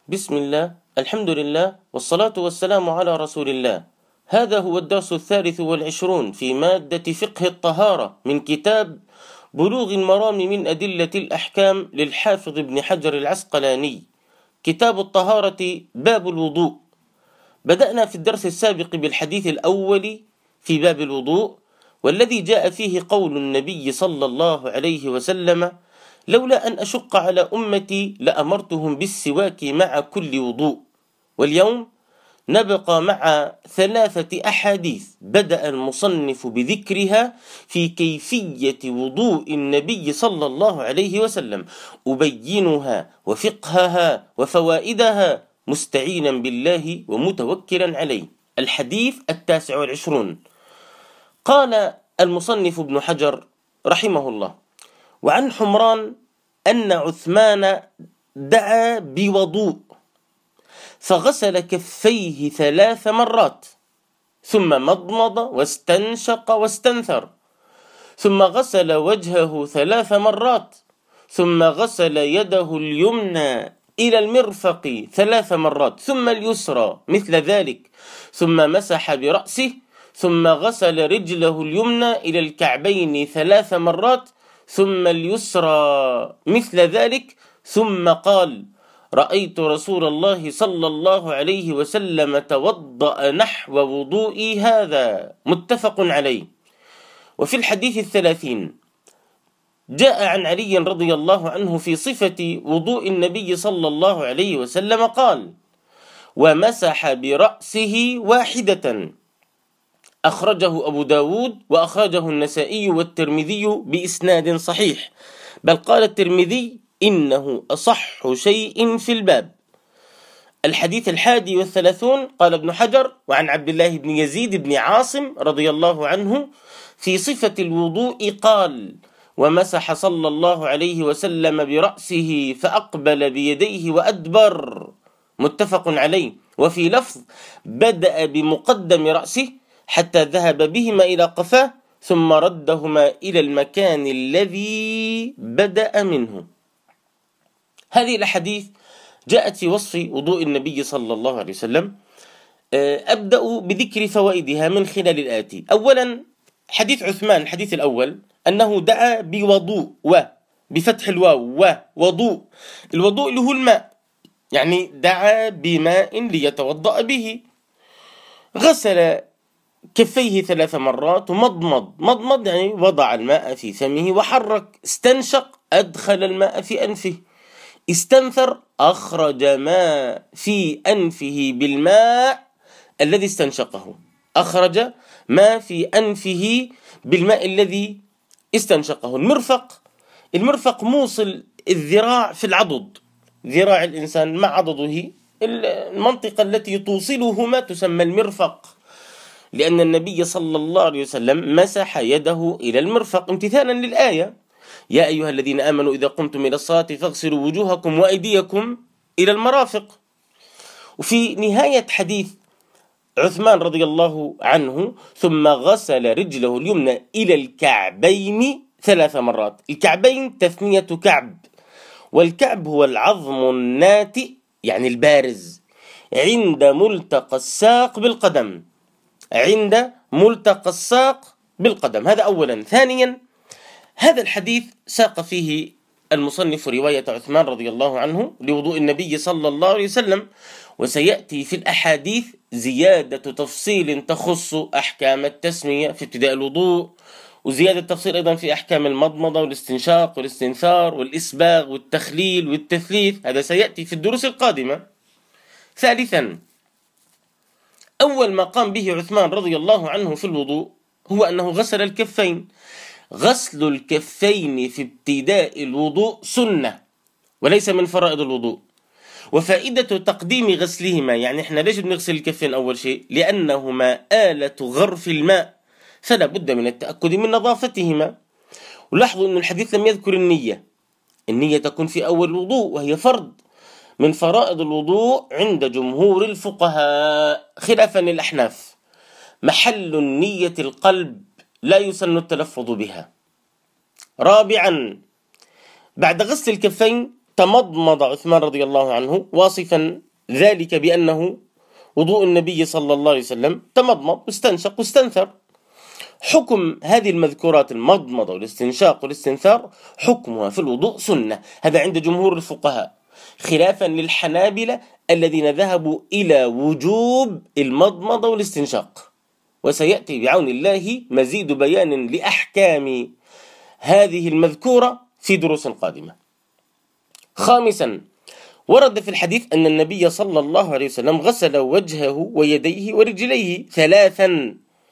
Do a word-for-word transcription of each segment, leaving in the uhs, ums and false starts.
بسم الله، الحمد لله، والصلاة والسلام على رسول الله. هذا هو الدرس الثالث والعشرون في مادة فقه الطهارة من كتاب بلوغ المرام من أدلة الأحكام للحافظ ابن حجر العسقلاني، كتاب الطهارة باب الوضوء. بدأنا في الدرس السابق بالحديث الأول في باب الوضوء، والذي جاء فيه قول النبي صلى الله عليه وسلم: لولا أن أشق على أمتي لأمرتهم بالسواك مع كل وضوء. واليوم نبقى مع ثلاثة أحاديث بدأ المصنف بذكرها في كيفية وضوء النبي صلى الله عليه وسلم، أبينها وفقهها وفوائدها مستعينا بالله ومتوكلا عليه. الحديث التاسع والعشرون، قال المصنف ابن حجر رحمه الله: وعن حمران أن عثمان دعا بوضوء فغسل كفيه ثلاث مرات، ثم مضمض واستنشق واستنثر، ثم غسل وجهه ثلاث مرات، ثم غسل يده اليمنى إلى المرفق ثلاث مرات، ثم اليسرى مثل ذلك، ثم مسح برأسه، ثم غسل رجله اليمنى إلى الكعبين ثلاث مرات، ثم اليسرى مثل ذلك، ثم قال: رأيت رسول الله صلى الله عليه وسلم توضأ نحو وضوئي هذا، متفق عليه. وفي الحديث الثلاثين جاء عن علي رضي الله عنه في صفة وضوء النبي صلى الله عليه وسلم قال: ومسح برأسه واحدة، أخرجه أبو داود وأخرجه النسائي والترمذي بإسناد صحيح، بل قال الترمذي: إنه أصح شيء في الباب. الحديث الحادي والثلاثون، قال ابن حجر: وعن عبد الله بن يزيد بن عاصم رضي الله عنه في صفة الوضوء قال: ومسح صلى الله عليه وسلم برأسه فأقبل بيديه وأدبر، متفق عليه. وفي لفظ: بدأ بمقدم رأسه حتى ذهب بهما إلى قفاه، ثم ردهما إلى المكان الذي بدأ منه. هذه الأحاديث جاءت في وصف وضوء النبي صلى الله عليه وسلم. أبدأ بذكر فوائدها من خلال الآتي. أولا، حديث عثمان الحديث الأول أنه دعا بوضوء، و بفتح الواو، و وضوء. الوضوء له الماء، يعني دعا بماء ليتوضأ به. غسل كفيه ثلاث مرات، ومضمض، مضمض يعني وضع الماء في فمه وحرك. استنشق، أدخل الماء في أنفه. استنثر، أخرج ما في أنفه بالماء الذي استنشقه، أخرج ما في أنفه بالماء الذي استنشقه. المرفق، المرفق موصل الذراع في العضد، ذراع الإنسان مع عضده، المنطقة التي توصلهما تسمى المرفق، لأن النبي صلى الله عليه وسلم مسح يده إلى المرفق امتثالا للآية: يا أيها الذين آمنوا إذا قمتم إلى الصلاة فاغسلوا وجوهكم وأيديكم إلى المرافق. وفي نهاية حديث عثمان رضي الله عنه: ثم غسل رجله اليمنى إلى الكعبين ثلاث مرات. الكعبين تثنية كعب، والكعب هو العظم الناتئ يعني البارز عند ملتقى الساق بالقدم، عند ملتقى الساق بالقدم. هذا أولا. ثانيا، هذا الحديث ساق فيه المصنف رواية عثمان رضي الله عنه لوضوء النبي صلى الله عليه وسلم، وسيأتي في الأحاديث زيادة تفصيل تخص أحكام التسمية في ابتداء الوضوء، وزيادة تفصيل أيضا في أحكام المضمضة والاستنشاق والاستنثار والإسباغ والتخليل والتثليث. هذا سيأتي في الدروس القادمة. ثالثا، أول ما قام به عثمان رضي الله عنه في الوضوء هو أنه غسل الكفين. غسل الكفين في ابتداء الوضوء سنة وليس من فرائض الوضوء. وفائدة تقديم غسلهما، يعني احنا ليش بنغسل الكفين أول شيء؟ لأنهما آلة غرف الماء، فلا بد من التأكد من نظافتهما. ولاحظوا أن الحديث لم يذكر النية. النية تكون في أول الوضوء، وهي فرض من فرائض الوضوء عند جمهور الفقهاء خلافا للأحناف. محل النية القلب، لا يسن التلفظ بها. رابعا، بعد غسل الكفين تمضمض عثمان رضي الله عنه واصفا ذلك بأنه وضوء النبي صلى الله عليه وسلم، تمضمض واستنشق واستنثر. حكم هذه المذكورات المضمضة والاستنشاق والاستنثار حكمها في الوضوء سنة، هذا عند جمهور الفقهاء، خلافا للحنابلة الذين ذهبوا إلى وجوب المضمضة والاستنشاق. وسيأتي بعون الله مزيد بيان لأحكام هذه المذكورة في دروس قادمة. خامسا، ورد في الحديث أن النبي صلى الله عليه وسلم غسل وجهه ويديه ورجليه ثلاثا،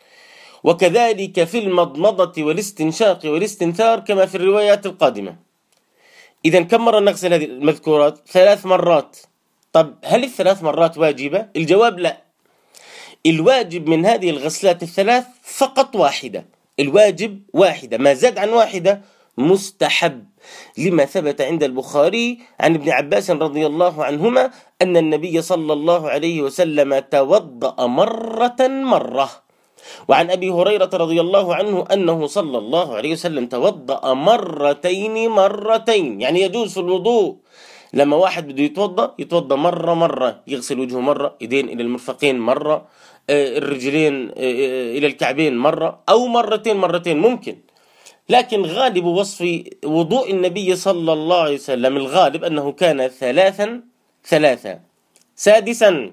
وكذلك في المضمضة والاستنشاق والاستنثار كما في الروايات القادمة. إذن كم مرة نغسل هذه المذكورات؟ ثلاث مرات. طب هل الثلاث مرات واجبة؟ الجواب لا. الواجب من هذه الغسلات الثلاث فقط واحدة، الواجب واحدة، ما زاد عن واحدة مستحب، لما ثبت عند البخاري عن ابن عباس رضي الله عنهما أن النبي صلى الله عليه وسلم توضأ مرة مرة، وعن أبي هريرة رضي الله عنه أنه صلى الله عليه وسلم توضأ مرتين مرتين. يعني يجوز في الوضوء لما واحد بده يتوضأ يتوضأ مرة مرة، يغسل وجهه مرة، يدين إلى المرفقين مرة، الرجلين إلى الكعبين مرة، أو مرتين مرتين ممكن. لكن غالب وصف وضوء النبي صلى الله عليه وسلم الغالب أنه كان ثلاثا ثلاثا. سادسا،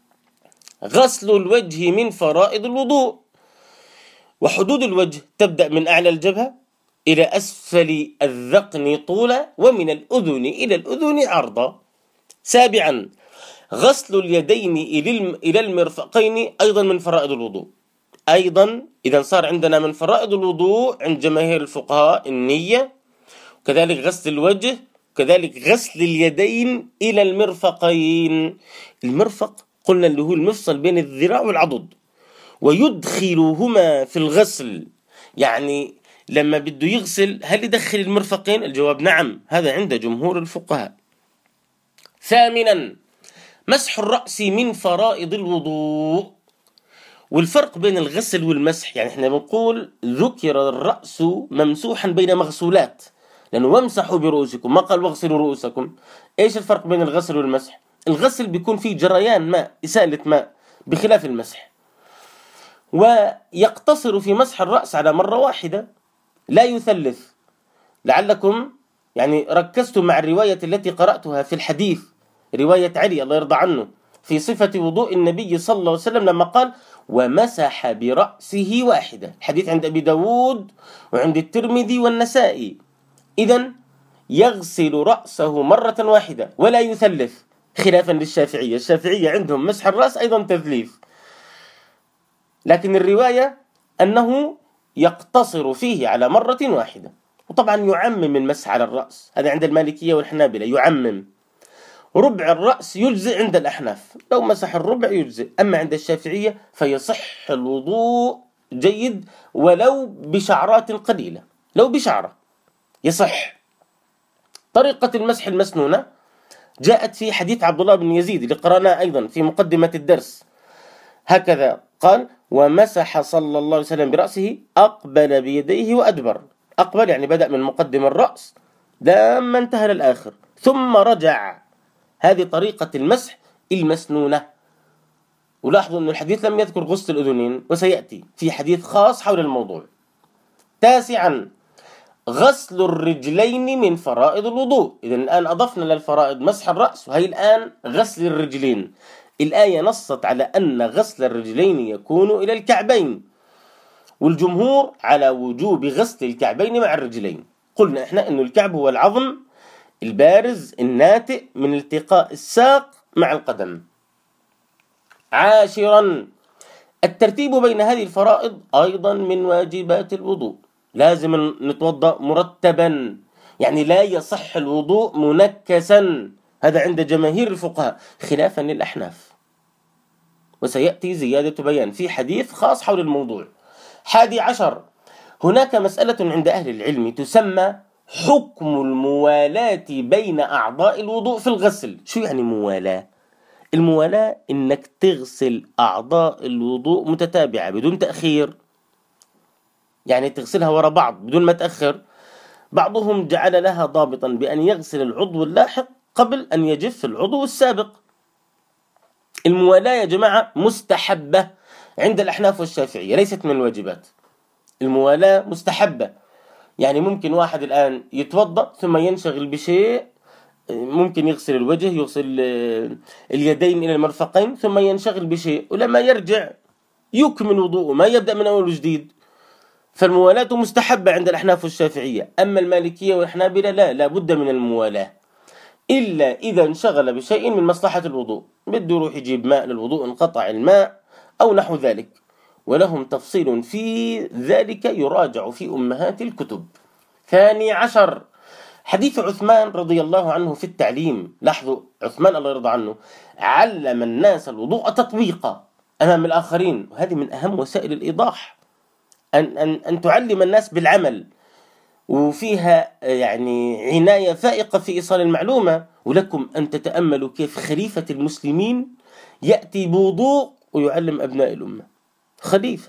غسل الوجه من فرائض الوضوء، وحدود الوجه تبدأ من أعلى الجبهة إلى أسفل الذقن طولا، ومن الأذن إلى الأذن عرضا. سابعا، غسل اليدين إلى المرفقين أيضا من فرائض الوضوء. أيضا إذا صار عندنا من فرائض الوضوء عند جماهير الفقهاء النية، وكذلك غسل الوجه، وكذلك غسل اليدين إلى المرفقين. المرفق قلنا اللي هو المفصل بين الذراع والعضد، ويدخلهما في الغسل. يعني لما بده يغسل هل يدخل المرفقين؟ الجواب نعم، هذا عند جمهور الفقهاء. ثامنا، مسح الرأس من فرائض الوضوء. والفرق بين الغسل والمسح، يعني احنا بنقول ذكر الرأس ممسوحا بين مغسولات، لأنه وامسحوا برؤوسكم، ما قال واغسلوا رؤوسكم. ايش الفرق بين الغسل والمسح؟ الغسل بيكون فيه جريان ماء، إسالة ماء، بخلاف المسح. ويقتصر في مسح الرأس على مرة واحدة، لا يثلث. لعلكم يعني ركزتم مع الرواية التي قرأتها في الحديث، رواية علي الله يرضى عنه، في صفة وضوء النبي صلى الله عليه وسلم لما قال ومسح برأسه واحدة. الحديث عند أبي داود وعند الترمذي والنسائي. إذن يغسل رأسه مرة واحدة ولا يثلث، خلافا للشافعية. الشافعية عندهم مسح الرأس أيضا تثليث، لكن الرواية أنه يقتصر فيه على مرة واحدة. وطبعا يعمم المسح على الرأس، هذا عند المالكية والحنابلة، يعمم. ربع الرأس يجزئ عند الأحناف، لو مسح الربع يجزئ. أما عند الشافعية فيصح الوضوء جيد ولو بشعرات قليلة، لو بشعرة يصح. طريقة المسح المسنونة جاءت في حديث عبد الله بن يزيد اللي قرأناه أيضا في مقدمة الدرس، هكذا قال ومسح صلى الله عليه وسلم برأسه أقبل بيديه وأدبر. أقبل يعني بدأ من مقدم الرأس لما انتهى للآخر ثم رجع. هذه طريقة المسح المسنونة. ولاحظوا أن الحديث لم يذكر غسل الأذنين، وسيأتي في حديث خاص حول الموضوع. تاسعا، غسل الرجلين من فرائض الوضوء. إذن الآن أضفنا للفرائض مسح الرأس، وهي الآن غسل الرجلين. الآية نصت على أن غسل الرجلين يكون إلى الكعبين، والجمهور على وجوب غسل الكعبين مع الرجلين. قلنا إحنا أن الكعب هو العظم البارز الناتئ من التقاء الساق مع القدم. عاشرا، الترتيب بين هذه الفرائض أيضا من واجبات الوضوء، لازم نتوضأ مرتبا، يعني لا يصح الوضوء منكسا، هذا عند جماهير الفقهاء خلافا للأحناف، وسيأتي زيادة بيان في حديث خاص حول الموضوع. حادي عشر، هناك مسألة عند أهل العلم تسمى حكم الموالاة بين أعضاء الوضوء في الغسل. شو يعني موالاة؟ الموالاة إنك تغسل أعضاء الوضوء متتابعة بدون تأخير، يعني تغسلها وراء بعض بدون ما تأخر. بعضهم جعل لها ضابطا بأن يغسل العضو اللاحق قبل أن يجف العضو السابق. الموالاة يا جماعة مستحبة عند الأحناف والشافعية، ليست من الواجبات. الموالاة مستحبة، يعني ممكن واحد الآن يتوضأ ثم ينشغل بشيء، ممكن يغسل الوجه، يغسل اليدين إلى المرفقين، ثم ينشغل بشيء، ولما يرجع يكمل وضوءه، ما يبدأ من أول وجديد. فالموالاة مستحبة عند الأحناف والشافعية. أما المالكية والحنابلة لا، لا بد من الموالاة إلا إذا انشغل بشيء من مصلحة الوضوء، بده يروح يجيب ماء للوضوء، انقطع الماء أو نحو ذلك، ولهم تفصيل في ذلك يراجع في أمهات الكتب. ثاني عشر، حديث عثمان رضي الله عنه في التعليم. لاحظوا عثمان الله يرضى عنه علم الناس الوضوء تطبيقا أمام الآخرين، وهذه من أهم وسائل الإيضاح، أن, أن, أن تعلم الناس بالعمل، وفيها يعني عناية فائقة في إيصال المعلومة. ولكم أن تتأملوا كيف خليفة المسلمين يأتي بوضوء ويعلم أبناء الأمة، خليفة.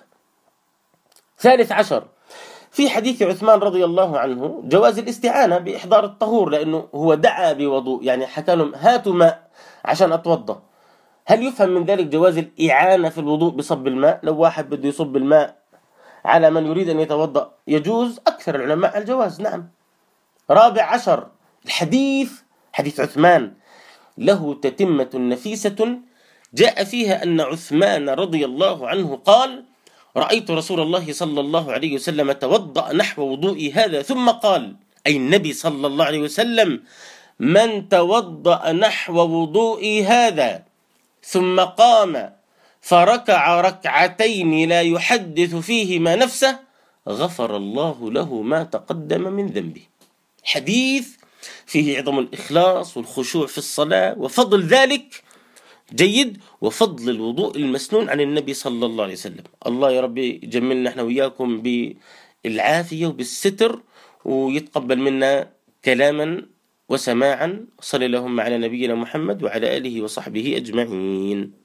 ثالث عشر، في حديث عثمان رضي الله عنه جواز الاستعانة بإحضار الطهور، لأنه هو دعا بوضوء، يعني حكى لهم هاتوا ماء عشان أتوضأ. هل يفهم من ذلك جواز الإعانة في الوضوء بصب الماء؟ لو واحد بده يصب الماء على من يريد أن يتوضأ يجوز، أكثر العلماء الجواز، نعم. رابع عشر، الحديث حديث عثمان له تتمة نفيسة جاء فيها أن عثمان رضي الله عنه قال: رأيت رسول الله صلى الله عليه وسلم توضأ نحو وضوئي هذا ثم قال، أي النبي صلى الله عليه وسلم: من توضأ نحو وضوئي هذا ثم قام فركع ركعتين لا يحدث فيهما نفسه غفر الله له ما تقدم من ذنبه. حديث فيه عظم الإخلاص والخشوع في الصلاة وفضل ذلك، جيد، وفضل الوضوء المسنون عن النبي صلى الله عليه وسلم. الله يا ربي يجملنا احنا وياكم بالعافية وبالستر، ويتقبل منا كلاما وسماعا. صلى اللهم على نبينا محمد وعلى آله وصحبه أجمعين.